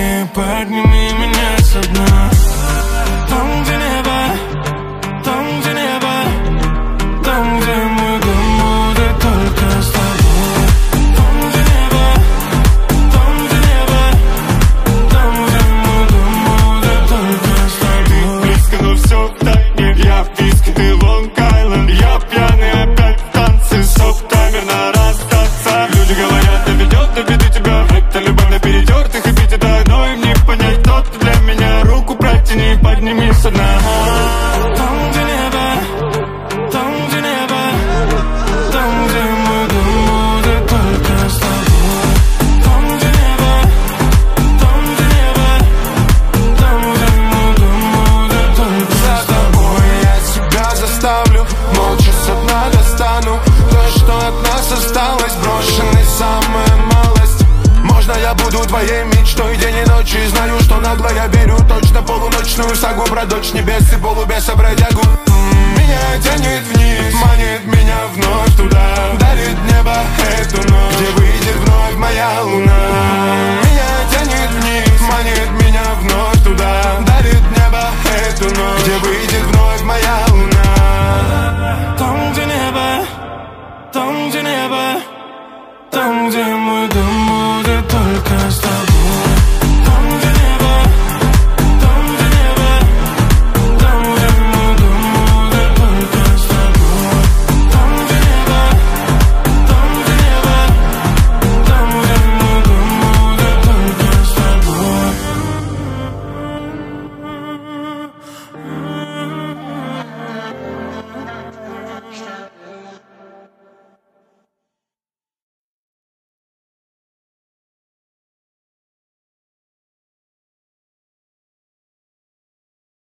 подними, подними меня со дна. Там, где небо, там, где небо, там, где мой дом будет только с тобой. Там, где небо, там, где небо, там, где мой дом будет только с тобой. Ты близко, но все в тайне. Я в писке, ты в Лонг-Айленд. Я пьяный опять в танце. Стоп-таймер на расстаться. Люди говорят, доведет до беды тебя. Это любовь на перетертых эпитетах. Но им не понять, кто ты для меня. Руку протяни, подними со дна. Там, где небо, там, где небо, там, где мой дом будет только с тобой. Там, где небо, там, где небо, там, где мой дом будет только с тобой. Я себя заставлю, молча со дна достану то, что от нас осталось, брошенной самая малость. Можно я буду твоей мечтой день и ночь, и знаю, что нагло я верю точно полуночную сагу про дочь небес и полубеса бродягу. Меня тянет вниз, манит меня вновь туда, дарит небо эту ночь, где выйдет вновь моя луна. Меня тянет вниз, манит меня вновь туда, дарит небо эту ночь, где выйдет вновь моя луна. Там, где небо, там, где небо, там, где мой дом